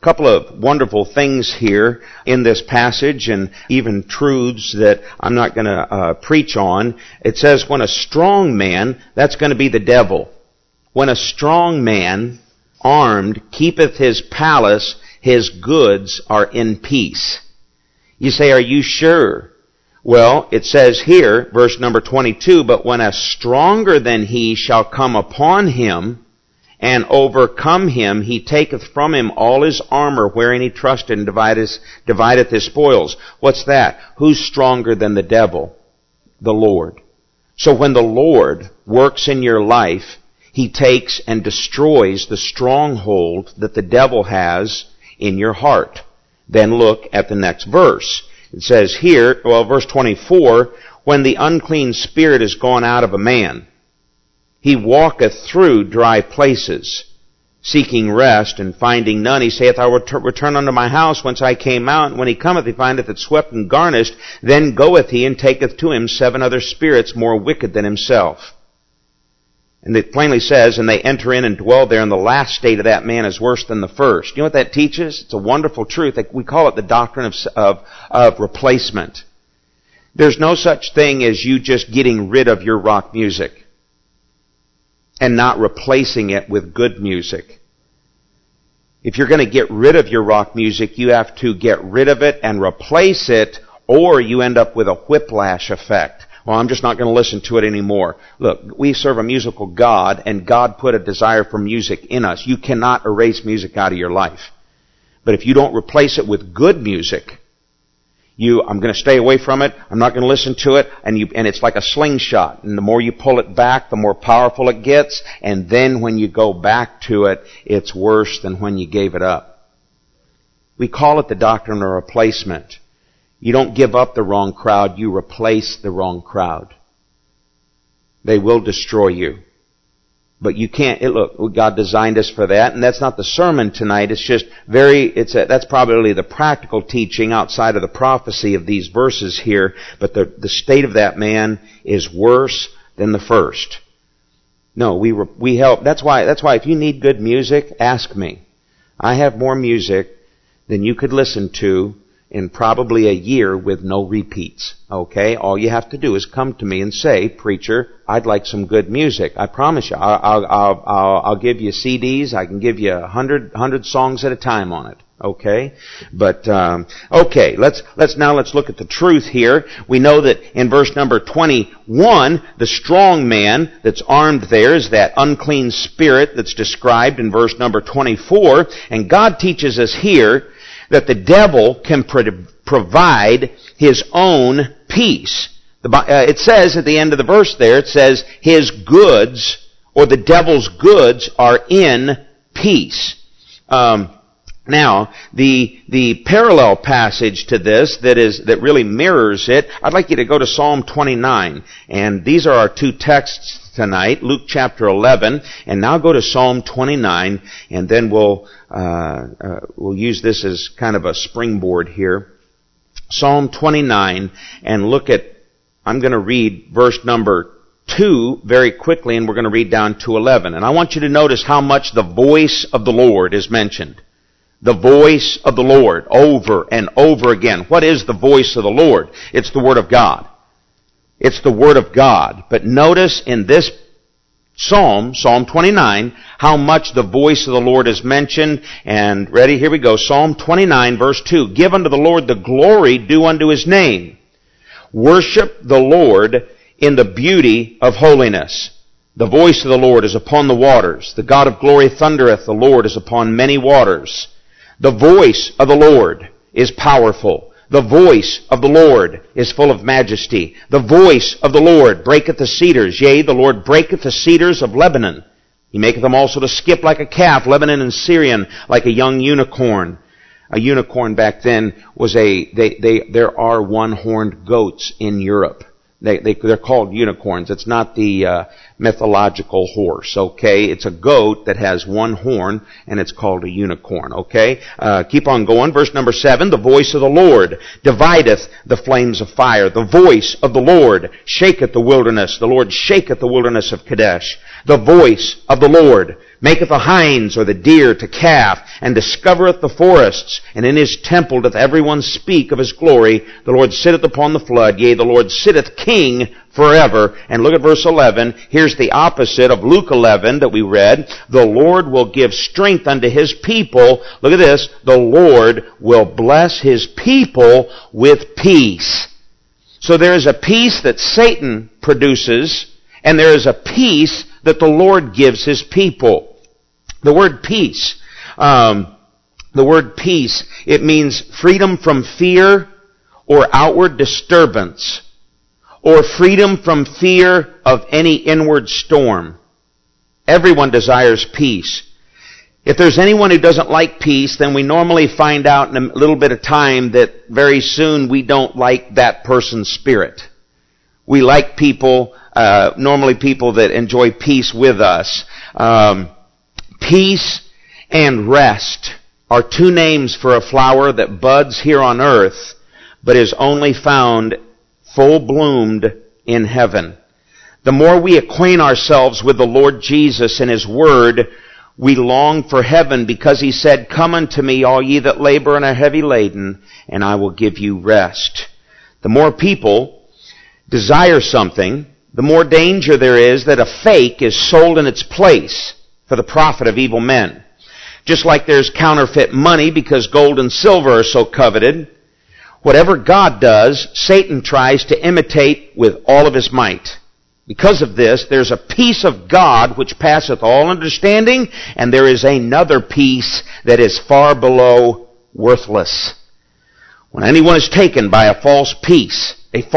couple of wonderful things here in this passage, and even truths that I'm not going to preach on. It says, when a strong man, that's going to be the devil. When a strong man, armed, keepeth his palace, his goods are in peace. You say, are you sure? Well, it says here, verse number 22, but when a stronger than he shall come upon him, and overcome him, he taketh from him all his armor wherein he trusted, and divideth his spoils. What's that? Who's stronger than the devil? The Lord. So when the Lord works in your life, He takes and destroys the stronghold that the devil has in your heart. Then look at the next verse. It says here, verse 24, when the unclean spirit is gone out of a man, he walketh through dry places, seeking rest, and finding none. He saith, I will return unto my house whence I came out. And when he cometh, he findeth it swept and garnished. Then goeth he and taketh to him 7 other spirits more wicked than himself. And it plainly says, and they enter in and dwell there, and the last state of that man is worse than the first. You know what that teaches? It's a wonderful truth. We call it the doctrine of replacement. There's no such thing as you just getting rid of your rock music and not replacing it with good music. If you're going to get rid of your rock music, you have to get rid of it and replace it, or you end up with a whiplash effect. Well, I'm just not going to listen to it anymore. Look, we serve a musical God, and God put a desire for music in us. You cannot erase music out of your life. But if you don't replace it with good music, I'm going to stay away from it, I'm not going to listen to it, and it's like a slingshot. And the more you pull it back, the more powerful it gets, and then when you go back to it, it's worse than when you gave it up. We call it the doctrine of replacement. You don't give up the wrong crowd, you replace the wrong crowd. They will destroy you. But you can't, look, God designed us for that, and that's not the sermon tonight. It's just that's probably the practical teaching outside of the prophecy of these verses here. But the state of that man is worse than the first. No, we help. That's why if you need good music, ask me. I have more music than you could listen to in probably a year with no repeats. Okay? All you have to do is come to me and say, preacher, I'd like some good music. I promise you, I'll give you CDs. I can give you 100 songs at a time on it. Okay? But, okay, let's look at the truth here. We know that in verse number 21, the strong man that's armed there is that unclean spirit that's described in verse number 24. And God teaches us here that the devil can provide his own peace. It says at the end of the verse there, it says, his goods, or the devil's goods, are in peace. Now, the parallel passage to this that really mirrors it, I'd like you to go to Psalm 29. And these are our 2 texts tonight, Luke chapter 11, and now go to Psalm 29, and then we'll use this as kind of a springboard here. Psalm 29, and look at, I'm going to read verse number 2 very quickly, and we're going to read down to 11. And I want you to notice how much the voice of the Lord is mentioned. The voice of the Lord, over and over again. What is the voice of the Lord? It's the Word of God. It's the Word of God. But notice in this Psalm 29, how much the voice of the Lord is mentioned. And ready, here we go. Psalm 29, verse 2. Give unto the Lord the glory due unto His name. Worship the Lord in the beauty of holiness. The voice of the Lord is upon the waters. The God of glory thundereth. The Lord is upon many waters. The voice of the Lord is powerful. The voice of the Lord is full of majesty. The voice of the Lord breaketh the cedars. Yea, the Lord breaketh the cedars of Lebanon. He maketh them also to skip like a calf, Lebanon and Syrian like a young unicorn. A unicorn back then was there are one-horned goats in Europe. They're called unicorns. It's not the mythological horse, okay? It's a goat that has one horn, and it's called a unicorn, okay? Keep on going. Verse number 7, the voice of the Lord divideth the flames of fire. The voice of the Lord shaketh the wilderness. The Lord shaketh the wilderness of Kadesh. The voice of the Lord maketh the hinds or the deer to calf, and discovereth the forests, and in his temple doth everyone speak of his glory. The Lord sitteth upon the flood, yea, the Lord sitteth king forever. And look at verse 11. Here's the opposite of Luke 11 that we read. The Lord will give strength unto his people. Look at this. The Lord will bless his people with peace. So there is a peace that Satan produces, and there is a peace that the Lord gives his people. The word peace, it means freedom from fear or outward disturbance, or freedom from fear of any inward storm. Everyone desires peace. If there's anyone who doesn't like peace, then we normally find out in a little bit of time that very soon we don't like that person's spirit. We like people, normally people that enjoy peace with us. Peace and rest are two names for a flower that buds here on earth, but is only found full-bloomed in heaven. The more we acquaint ourselves with the Lord Jesus and His Word, we long for heaven, because He said, "Come unto me, all ye that labor and are heavy laden, and I will give you rest." The more people desire something, the more danger there is that a fake is sold in its place for the profit of evil men. Just like there's counterfeit money because gold and silver are so coveted, whatever God does, Satan tries to imitate with all of his might. Because of this, there's a peace of God which passeth all understanding, and there is another peace that is far below worthless. When anyone is taken by a false peace,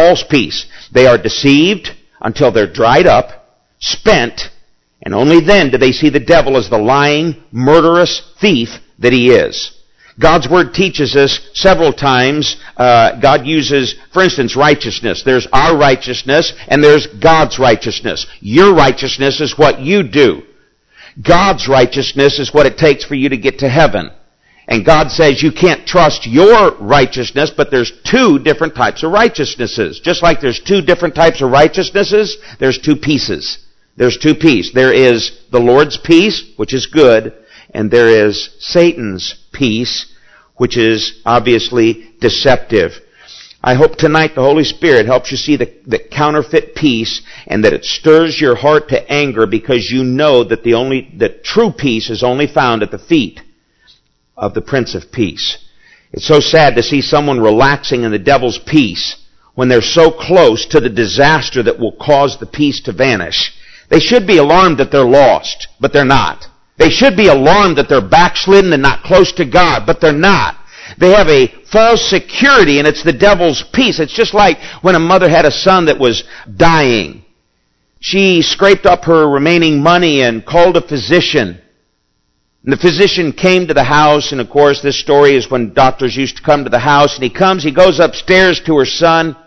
they are deceived until they're dried up, spent, and only then do they see the devil as the lying, murderous thief that he is. God's Word teaches us several times, God uses, for instance, righteousness. There's our righteousness and there's God's righteousness. Your righteousness is what you do. God's righteousness is what it takes for you to get to heaven. And God says you can't trust your righteousness, but there's two different types of righteousnesses. Just like there's two different types of righteousnesses, there's two pieces. There's two pieces. There is the Lord's peace, which is good, and there is Satan's peace, which is obviously deceptive. I hope tonight the Holy Spirit helps you see the counterfeit peace, and that it stirs your heart to anger, because you know that the true peace is only found at the feet of the Prince of Peace. It's so sad to see someone relaxing in the devil's peace when they're so close to the disaster that will cause the peace to vanish. They should be alarmed that they're lost, but they're not. They should be alarmed that they're backslidden and not close to God, but they're not. They have a false security, and it's the devil's peace. It's just like when a mother had a son that was dying. She scraped up her remaining money and called a physician. And the physician came to the house, and of course this story is when doctors used to come to the house, and he goes upstairs to her son.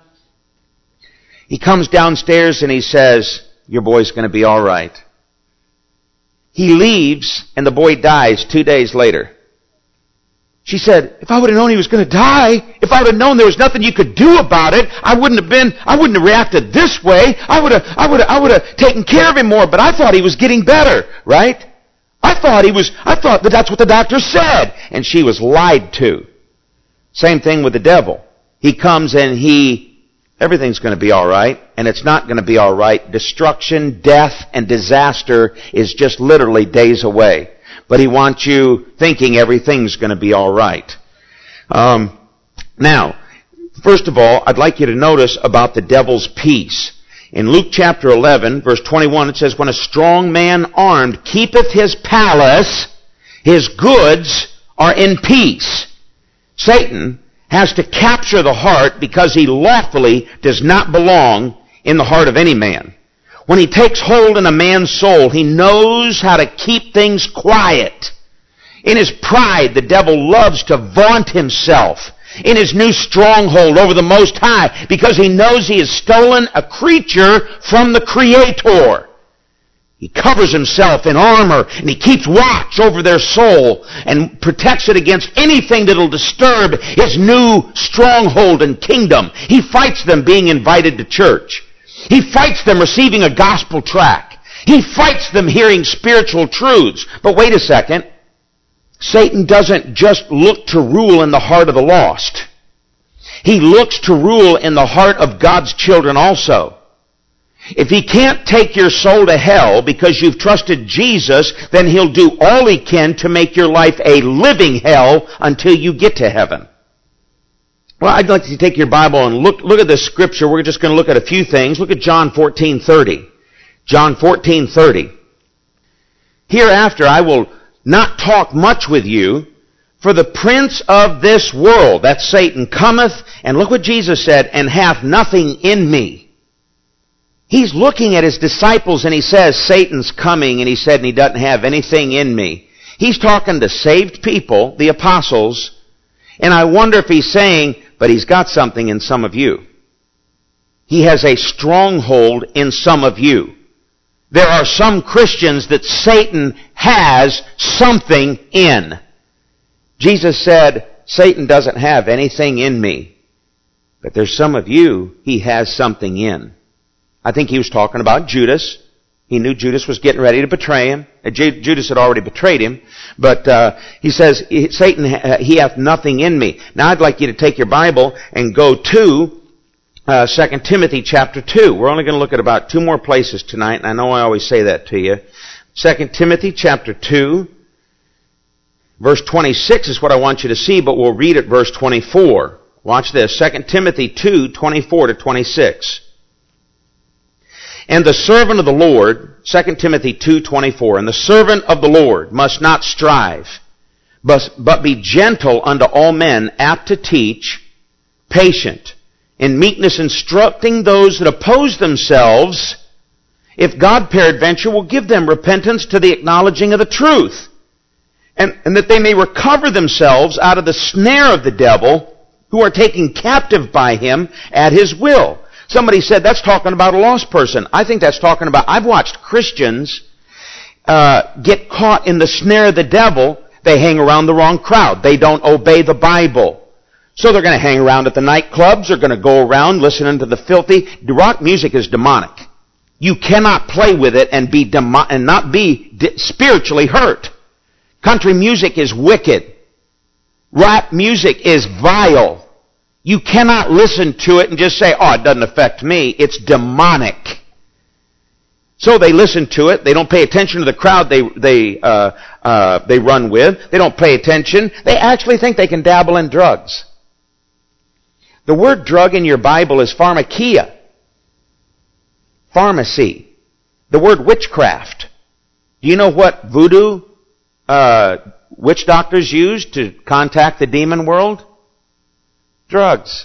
He comes downstairs and he says, "Your boy's going to be all right." He leaves, and the boy dies 2 days later. She said, "If I would have known he was going to die, if I would have known there was nothing you could do about it, I wouldn't have reacted this way. I would have taken care of him more, but I thought he was getting better," right? I thought that that's what the doctor said. And she was lied to. Same thing with the devil. He comes and everything's going to be all right, and it's not going to be all right. Destruction, death, and disaster is just literally days away. But he wants you thinking everything's going to be all right. Now, first of all, I'd like you to notice about the devil's peace. In Luke chapter 11, verse 21, it says, "When a strong man armed keepeth his palace, his goods are in peace." Satan has to capture the heart because he lawfully does not belong in the heart of any man. When he takes hold in a man's soul, he knows how to keep things quiet. In his pride, the devil loves to vaunt himself in his new stronghold over the Most High, because he knows he has stolen a creature from the Creator. He covers himself in armor, and he keeps watch over their soul and protects it against anything that will disturb his new stronghold and kingdom. He fights them being invited to church. He fights them receiving a gospel tract. He fights them hearing spiritual truths. But wait a second. Satan doesn't just look to rule in the heart of the lost. He looks to rule in the heart of God's children also. If he can't take your soul to hell because you've trusted Jesus, then he'll do all he can to make your life a living hell until you get to heaven. Well, I'd like to take your Bible and look at this scripture. We're just going to look at a few things. Look at John 14:30. John 14:30. Hereafter I will not talk much with you, for the prince of this world, that's Satan, cometh, and look what Jesus said, and hath nothing in me. He's looking at his disciples and he says, Satan's coming, and he said, and he doesn't have anything in me. He's talking to saved people, the apostles, and I wonder if he's saying, but he's got something in some of you. He has a stronghold in some of you. There are some Christians that Satan has something in. Jesus said, Satan doesn't have anything in me, but there's some of you he has something in. I think he was talking about Judas. He knew Judas was getting ready to betray him. Judas had already betrayed him. But he says, Satan, he hath nothing in me. Now I'd like you to take your Bible and go to 2 Timothy chapter 2. We're only going to look at about 2 more places tonight, and I know I always say that to you. 2 Timothy chapter 2, verse 26 is what I want you to see, but we'll read at verse 24. Watch this, 2 Timothy 2, 24 to 26. And the servant of the Lord, 2 Timothy 2:24, and the servant of the Lord must not strive, but be gentle unto all men, apt to teach, patient, in meekness instructing those that oppose themselves, if God peradventure will give them repentance to the acknowledging of the truth, and that they may recover themselves out of the snare of the devil, who are taken captive by him at his will. Somebody said, that's talking about a lost person. I think that's talking about, I've watched Christians get caught in the snare of the devil. They hang around the wrong crowd. They don't obey the Bible. So they're going to hang around at the nightclubs. They're going to go around listening to the filthy. Rock music is demonic. You cannot play with it and not be spiritually hurt. Country music is wicked. Rap music is vile. You cannot listen to it and just say, oh, it doesn't affect me. It's demonic. So they listen to it. They don't pay attention to the crowd they run with. They don't pay attention. They actually think they can dabble in drugs. The word drug in your Bible is pharmakia. Pharmacy. The word witchcraft. Do you know what voodoo witch doctors use to contact the demon world? Drugs.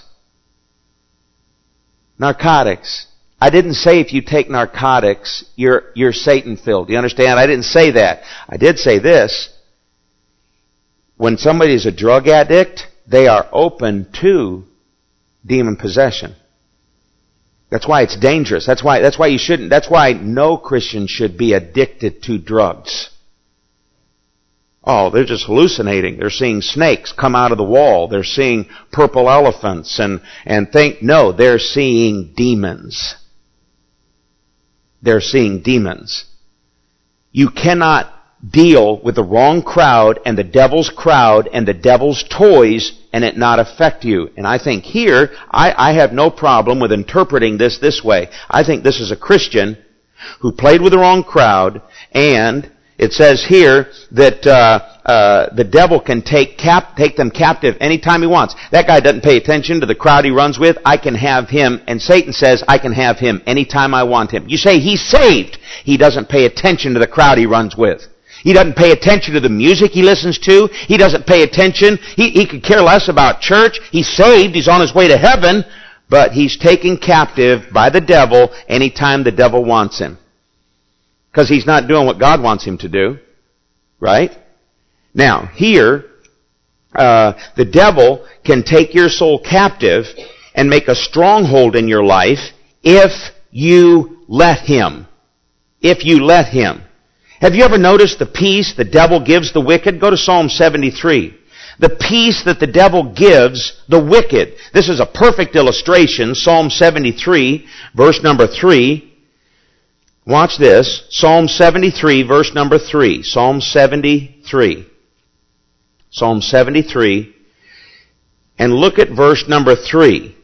Narcotics. I didn't say if you take narcotics, you're Satan-filled. Do you understand? I didn't say that. I did say this. When somebody is a drug addict, they are open to demon possession. That's why it's dangerous. That's why you shouldn't. That's why no Christian should be addicted to drugs. Oh, they're just hallucinating. They're seeing snakes come out of the wall. They're seeing purple elephants and think, no, they're seeing demons. They're seeing demons. You cannot deal with the wrong crowd and the devil's toys and it not affect you. And I think here, I have no problem with interpreting this way. I think this is a Christian who played with the wrong crowd, and it says here that the devil can take them captive anytime he wants. That guy doesn't pay attention to the crowd he runs with. I can have him, and Satan says, I can have him anytime I want him. You say he's saved. He doesn't pay attention to the crowd he runs with. He doesn't pay attention to the music he listens to. He doesn't pay attention. He could care less about church. He's saved. He's on his way to heaven. But he's taken captive by the devil anytime the devil wants him. Because he's not doing what God wants him to do. Right? Now, here, the devil can take your soul captive and make a stronghold in your life if you let him. if you let him. Have you ever noticed the peace the devil gives the wicked? Go to Psalm 73. The peace that the devil gives the wicked. This is a perfect illustration. Psalm 73, verse number 3. Watch this. Psalm 73, verse number 3. Psalm 73. Psalm 73. And look at verse number 3.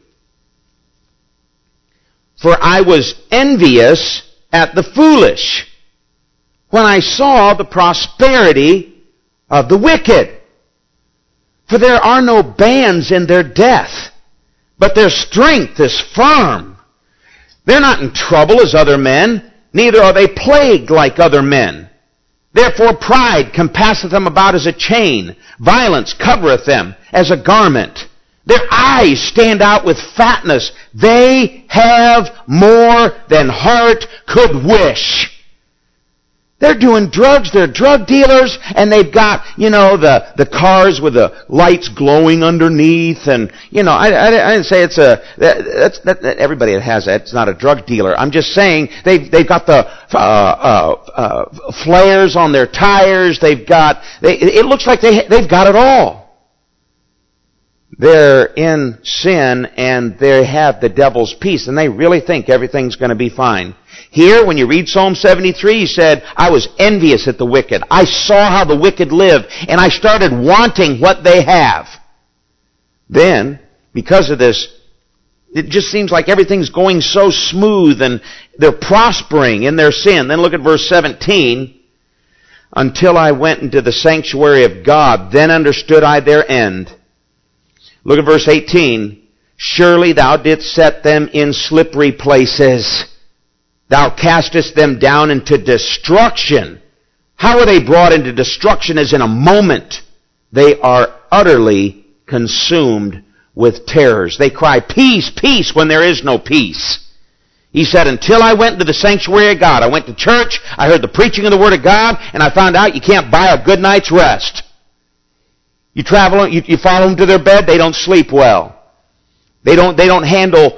For I was envious at the foolish when I saw the prosperity of the wicked. For there are no bands in their death, but their strength is firm. They're not in trouble as other men, neither are they plagued like other men. Therefore pride compasseth them about as a chain, violence covereth them as a garment. Their eyes stand out with fatness. They have more than heart could wish. They're doing drugs, they're drug dealers, and they've got, the cars with the lights glowing underneath, and, I didn't say it's everybody that has that, it's not a drug dealer. I'm just saying, they've got the, flares on their tires, it looks like they've got it all. They're in sin, and they have the devil's peace, and they really think everything's going to be fine. Here, when you read Psalm 73, he said, I was envious at the wicked. I saw how the wicked live, and I started wanting what they have. Then, because of this, it just seems like everything's going so smooth, and they're prospering in their sin. Then look at verse 17. Until I went into the sanctuary of God, then understood I their end. Look at verse 18. Surely thou didst set them in slippery places. Thou castest them down into destruction. How are they brought into destruction? As in a moment. They are utterly consumed with terrors. They cry, peace, peace, when there is no peace. He said, until I went into the sanctuary of God, I went to church, I heard the preaching of the Word of God, and I found out you can't buy a good night's rest. You travel, you follow them to their bed, they don't sleep well. They don't handle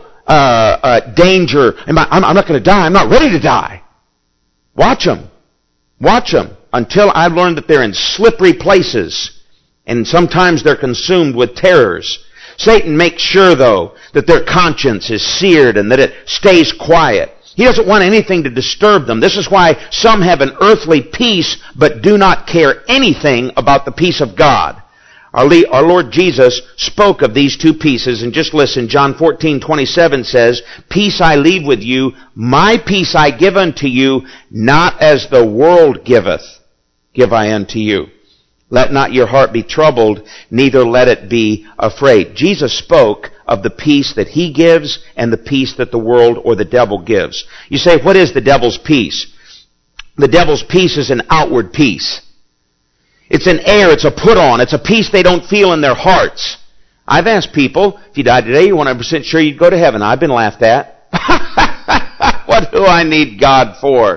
danger. I'm not going to die. I'm not ready to die. Watch them. Watch them until I've learned that they're in slippery places. And sometimes they're consumed with terrors. Satan makes sure, though, that their conscience is seared and that it stays quiet. He doesn't want anything to disturb them. This is why some have an earthly peace but do not care anything about the peace of God. Our Lord Jesus spoke of these two pieces, and just listen, John 14:27 says, peace I leave with you, my peace I give unto you, not as the world giveth, give I unto you. Let not your heart be troubled, neither let it be afraid. Jesus spoke of the peace that He gives and the peace that the world or the devil gives. You say, what is the devil's peace? The devil's peace is an outward peace. It's an air, it's a put on, it's a peace they don't feel in their hearts. I've asked people, if you died today, you're 100% sure you'd go to heaven. I've been laughed at. What do I need God for?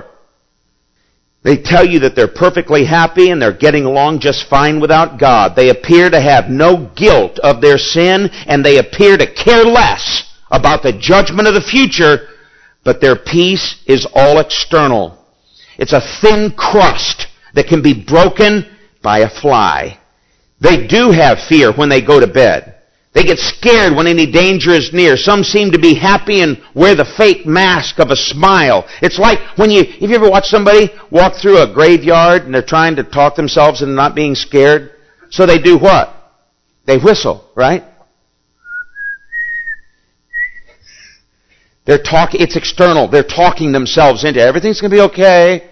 They tell you that they're perfectly happy and they're getting along just fine without God. They appear to have no guilt of their sin, and they appear to care less about the judgment of the future, but their peace is all external. It's a thin crust that can be broken by a fly. They do have fear when they go to bed. They get scared when any danger is near. Some seem to be happy and wear the fake mask of a smile. It's like have you ever watched somebody walk through a graveyard and they're trying to talk themselves into not being scared? So they do what? They whistle, right? It's external. They're talking themselves into everything's going to be okay.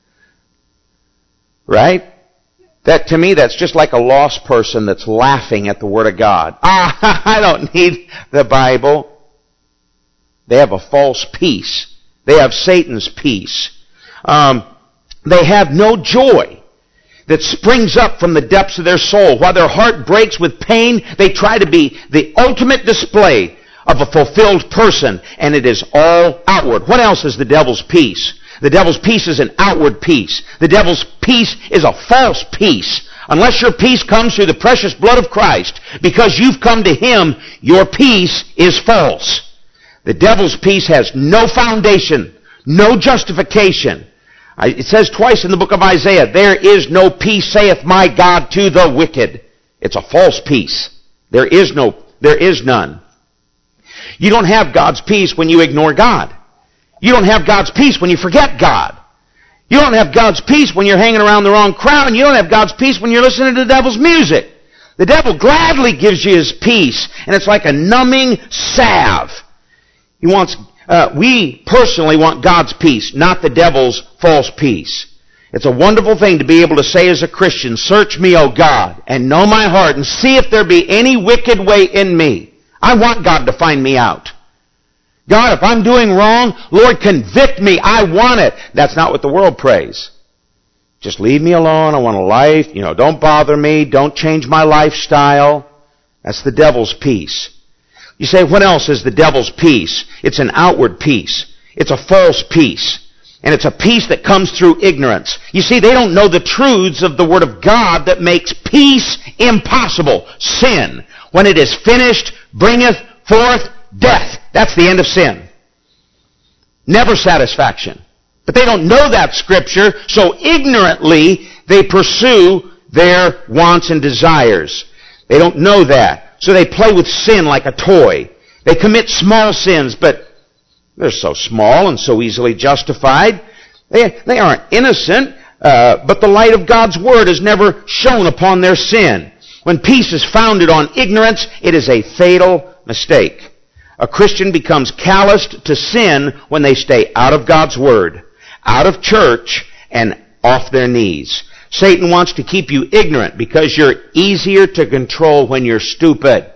Right? That, to me, that's just like a lost person that's laughing at the Word of God. I don't need the Bible. They have a false peace. They have Satan's peace. They have no joy that springs up from the depths of their soul. While their heart breaks with pain, they try to be the ultimate display of a fulfilled person, and it is all outward. What else is the devil's peace? The devil's peace is an outward peace. The devil's peace is a false peace. Unless your peace comes through the precious blood of Christ, because you've come to Him, your peace is false. The devil's peace has no foundation, no justification. It says twice in the book of Isaiah, there is no peace, saith my God, to the wicked. It's a false peace. There is none. You don't have God's peace when you ignore God. You don't have God's peace when you forget God. You don't have God's peace when you're hanging around the wrong crowd, and you don't have God's peace when you're listening to the devil's music. The devil gladly gives you his peace, and it's like a numbing salve. We personally want God's peace, not the devil's false peace. It's a wonderful thing to be able to say as a Christian, search me, O God, and know my heart, and see if there be any wicked way in me. I want God to find me out. God, if I'm doing wrong, Lord, convict me. I want it. That's not what the world prays. Just leave me alone. I want a life. Don't bother me. Don't change my lifestyle. That's the devil's peace. You say, what else is the devil's peace? It's an outward peace. It's a false peace. And it's a peace that comes through ignorance. You see, they don't know the truths of the Word of God that makes peace impossible. Sin, when it is finished, bringeth forth death. That's the end of sin. Never satisfaction. But they don't know that Scripture, so ignorantly they pursue their wants and desires. They don't know that. So they play with sin like a toy. They commit small sins, but they're so small and so easily justified. They aren't innocent, but the light of God's Word is never shone upon their sin. When peace is founded on ignorance, it is a fatal mistake. A Christian becomes calloused to sin when they stay out of God's Word, out of church, and off their knees. Satan wants to keep you ignorant because you're easier to control when you're stupid.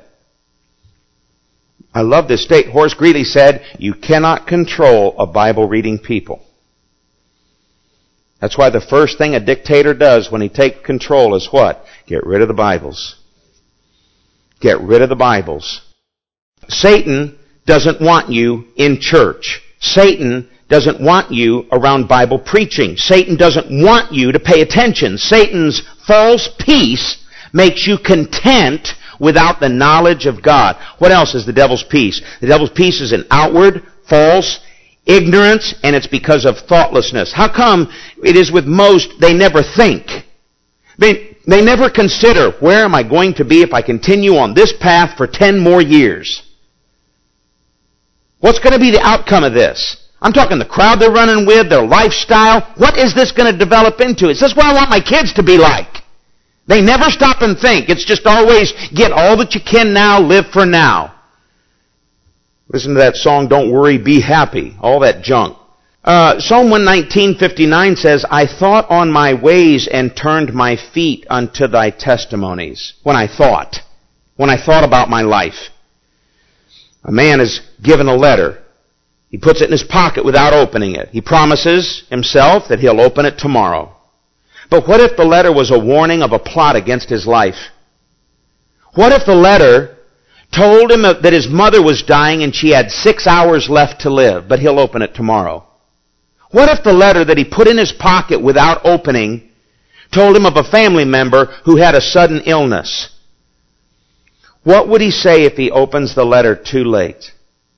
I love this state. Horace Greeley said, you cannot control a Bible-reading people. That's why the first thing a dictator does when he takes control is what? Get rid of the Bibles. Get rid of the Bibles. Satan doesn't want you in church. Satan doesn't want you around Bible preaching. Satan doesn't want you to pay attention. Satan's false peace makes you content without the knowledge of God. What else is the devil's peace? The devil's peace is an outward, false, ignorance, and it's because of thoughtlessness. How come it is with most, they never think? They never consider, where am I going to be if I continue on this path for 10 more years? What's going to be the outcome of this? I'm talking the crowd they're running with, their lifestyle. What is this going to develop into? Is this what I want my kids to be like? They never stop and think. It's just always get all that you can now, live for now. Listen to that song, Don't Worry, Be Happy. All that junk. Psalm 119:59 says, I thought on my ways and turned my feet unto thy testimonies. When I thought about my life. A man is given a letter. He puts it in his pocket without opening it. He promises himself that he'll open it tomorrow. But what if the letter was a warning of a plot against his life? What if the letter told him that his mother was dying and she had 6 hours left to live, but he'll open it tomorrow? What if the letter that he put in his pocket without opening told him of a family member who had a sudden illness? What would he say if he opens the letter too late?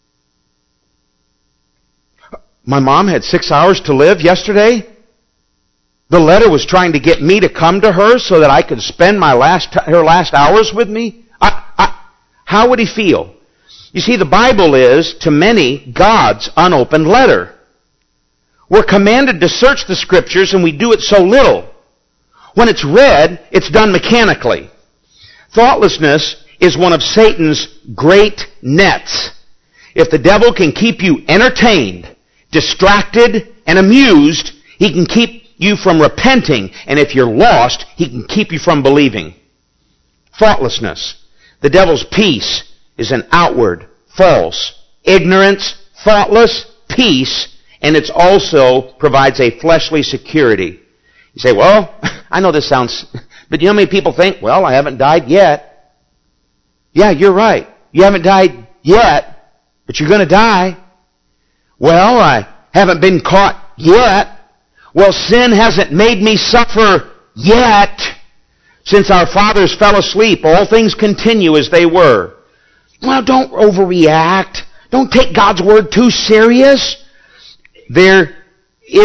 My mom had 6 hours to live yesterday. The letter was trying to get me to come to her so that I could spend her last hours with me. How would he feel? You see, the Bible is, to many, God's unopened letter. We're commanded to search the Scriptures, and we do it so little. When it's read, it's done mechanically. Thoughtlessness is one of Satan's great nets. If the devil can keep you entertained, distracted, and amused, he can keep you from repenting, and if you're lost, he can keep you from believing. Thoughtlessness. The devil's peace is an outward, false, ignorance, thoughtless peace, and it also provides a fleshly security. You say, well, I know this sounds, but you know how many people think, well, I haven't died yet. Yeah, you're right. You haven't died yet, but you're going to die. Well, I haven't been caught yet. Well, sin hasn't made me suffer yet. Since our fathers fell asleep, all things continue as they were. Well, don't overreact. Don't take God's Word too serious. There is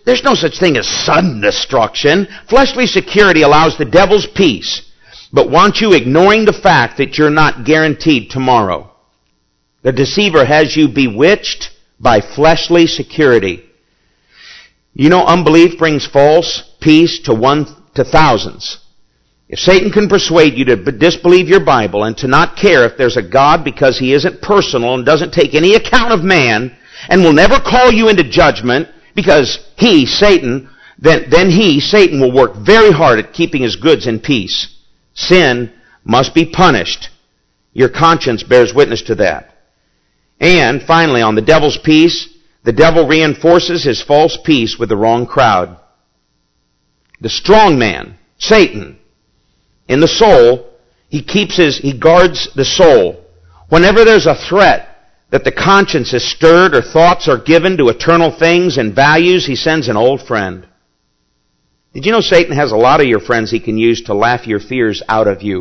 There's no such thing as sudden destruction. Fleshly security allows the devil's peace, but wants you ignoring the fact that you're not guaranteed tomorrow. The deceiver has you bewitched by fleshly security. You know, unbelief brings false peace to thousands. If Satan can persuade you to disbelieve your Bible and to not care if there's a God because he isn't personal and doesn't take any account of man and will never call you into judgment because Satan will work very hard at keeping his goods in peace. Sin must be punished. Your conscience bears witness to that. And finally, on the devil's peace, the devil reinforces his false peace with the wrong crowd. The strong man, Satan, in the soul, he guards the soul. Whenever there's a threat that the conscience is stirred or thoughts are given to eternal things and values, he sends an old friend. Did you know Satan has a lot of your friends he can use to laugh your fears out of you?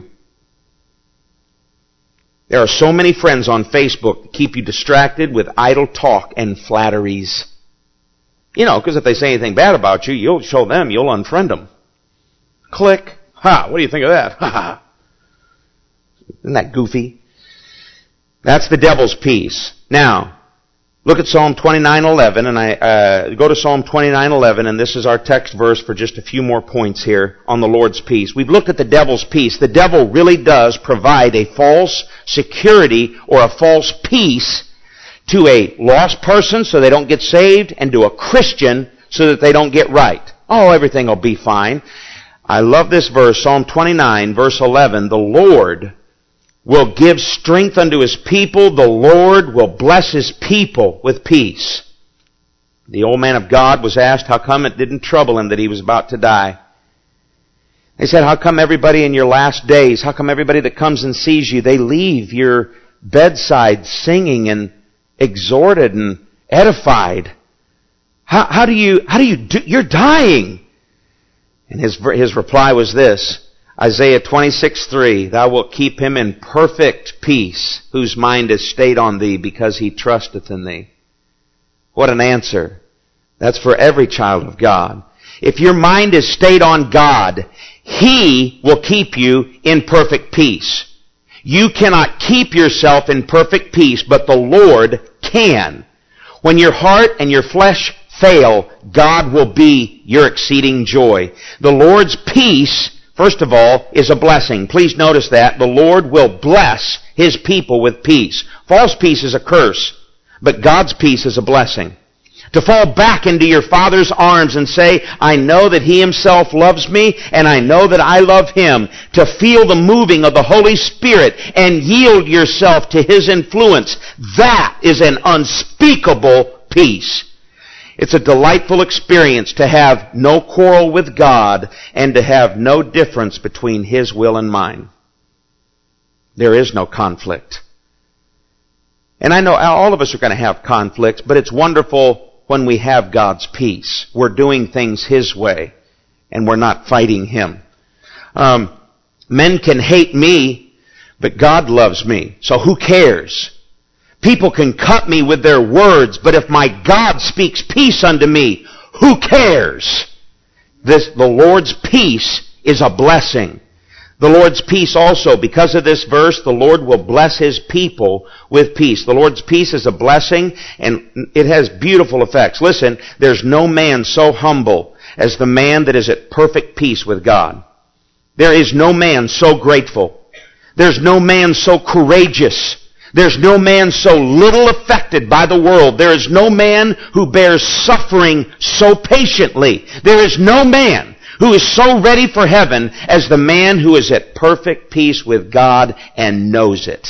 There are so many friends on Facebook that keep you distracted with idle talk and flatteries. You know, because if they say anything bad about you, you'll unfriend them. Click. Ha, what do you think of that? Ha ha. Isn't that goofy? That's the devil's peace. Now, look at Psalm 29:11, and I go to Psalm 29:11, and this is our text verse for just a few more points here on the Lord's peace. We've looked at the devil's peace. The devil really does provide a false security or a false peace to a lost person so they don't get saved, and to a Christian so that they don't get right. Oh, everything will be fine. I love this verse, Psalm 29, verse 11. The Lord will give strength unto his people. The Lord will bless his people with peace. The old man of God was asked how come it didn't trouble him that he was about to die. They said, how come everybody in your last days, how come everybody that comes and sees you, they leave your bedside singing and exhorted and edified? How do you do? You're dying. And his reply was this, Isaiah 26:3, thou wilt keep him in perfect peace, whose mind is stayed on thee, because he trusteth in thee. What an answer. That's for every child of God. If your mind is stayed on God, he will keep you in perfect peace. You cannot keep yourself in perfect peace, but the Lord can. When your heart and your flesh fail, God will be your exceeding joy. The Lord's peace, first of all, is a blessing. Please notice that. The Lord will bless his people with peace. False peace is a curse, but God's peace is a blessing. To fall back into your Father's arms and say, I know that he himself loves me, and I know that I love him. To feel the moving of the Holy Spirit and yield yourself to his influence. That is an unspeakable peace. It's a delightful experience to have no quarrel with God and to have no difference between his will and mine. There is no conflict. And I know all of us are going to have conflicts, but it's wonderful when we have God's peace. We're doing things his way, and we're not fighting him. Men can hate me, but God loves me, so who cares? People can cut me with their words, but if my God speaks peace unto me, who cares? The Lord's peace is a blessing. The Lord's peace also, because of this verse, the Lord will bless his people with peace. The Lord's peace is a blessing, and it has beautiful effects. Listen, there's no man so humble as the man that is at perfect peace with God. There is no man so grateful. There's no man so courageous. There's no man so little affected by the world. There is no man who bears suffering so patiently. There is no man who is so ready for heaven as the man who is at perfect peace with God and knows it.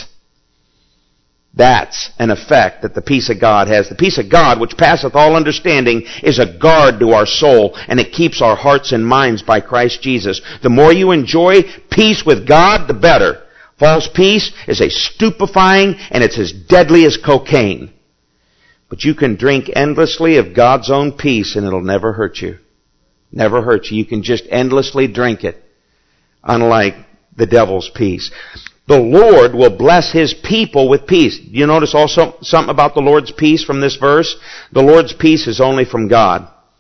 That's an effect that the peace of God has. The peace of God, which passeth all understanding, is a guard to our soul, and it keeps our hearts and minds by Christ Jesus. The more you enjoy peace with God, the better. False peace is a stupefying, and it's as deadly as cocaine. But you can drink endlessly of God's own peace, and it'll never hurt you. Never hurt you. You can just endlessly drink it, unlike the devil's peace. The Lord will bless his people with peace. You notice also something about the Lord's peace from this verse? The Lord's peace is only from God.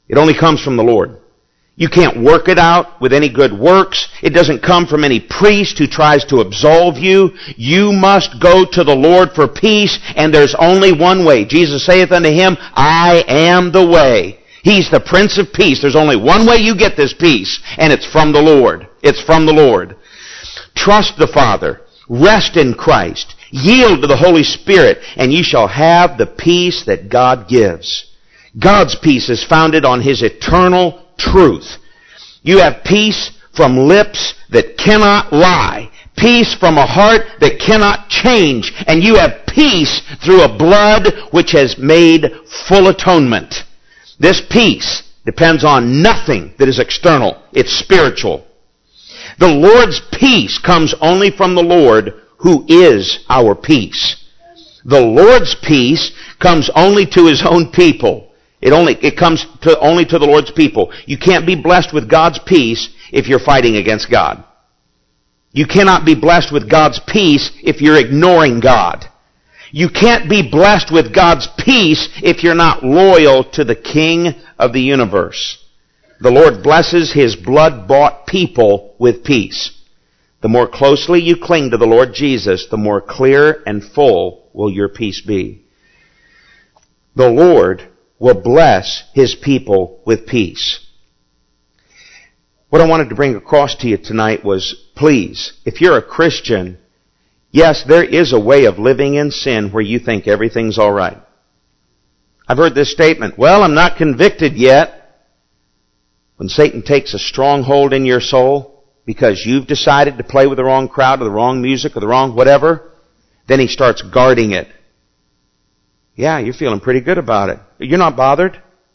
It only comes from the Lord. You can't work it out with any good works. It doesn't come from any priest who tries to absolve you. You must go to the Lord for peace, and there's only one way. Jesus saith unto him, I am the way. He's the Prince of Peace. There's only one way you get this peace, and it's from the Lord. It's from the Lord. Trust the Father. Rest in Christ. Yield to the Holy Spirit, and you shall have the peace that God gives. God's peace is founded on His eternal truth. You have peace from lips that cannot lie. Peace from a heart that cannot change. And you have peace through a blood which has made full atonement. This peace depends on nothing that is external. It's spiritual. The Lord's peace comes only from the Lord, who is our peace. The Lord's peace comes only to His own people. It comes only to the Lord's people. You can't be blessed with God's peace if you're fighting against God. You cannot be blessed with God's peace if you're ignoring God. You can't be blessed with God's peace if you're not loyal to the King of the universe. The Lord blesses His blood-bought people with peace. The more closely you cling to the Lord Jesus, the more clear and full will your peace be. The Lord will bless His people with peace. What I wanted to bring across to you tonight was, please, if you're a Christian, yes, there is a way of living in sin where you think everything's all right. I've heard this statement, well, I'm not convicted yet. When Satan takes a stronghold in your soul because you've decided to play with the wrong crowd or the wrong music or the wrong whatever, then he starts guarding it. Yeah, you're feeling pretty good about it. You're not bothered.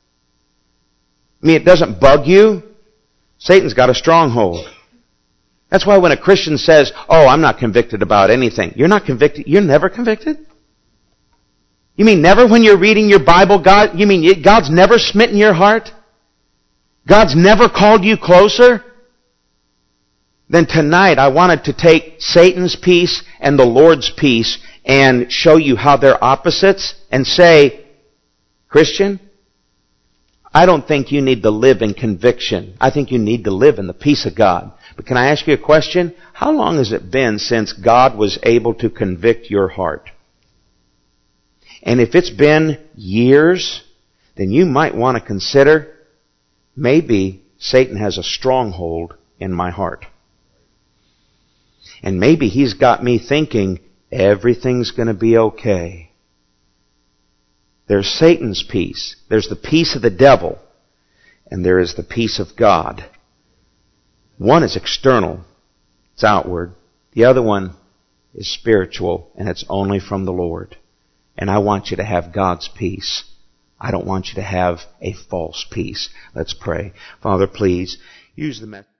I mean, it doesn't bug you. Satan's got a stronghold. That's why when a Christian says, oh, I'm not convicted about anything. You're not convicted? You're never convicted? You mean never when you're reading your Bible, you mean God's never smitten your heart? God's never called you closer? Then tonight I wanted to take Satan's peace and the Lord's peace and show you how they're opposites and say, Christian, I don't think you need to live in conviction. I think you need to live in the peace of God. But can I ask you a question? How long has it been since God was able to convict your heart? And if it's been years, then you might want to consider, maybe Satan has a stronghold in my heart. And maybe he's got me thinking, everything's going to be okay. There's Satan's peace. There's the peace of the devil. And there is the peace of God. One is external. It's outward. The other one is spiritual. And it's only from the Lord. And I want you to have God's peace. I don't want you to have a false peace. Let's pray. Father, please use the message.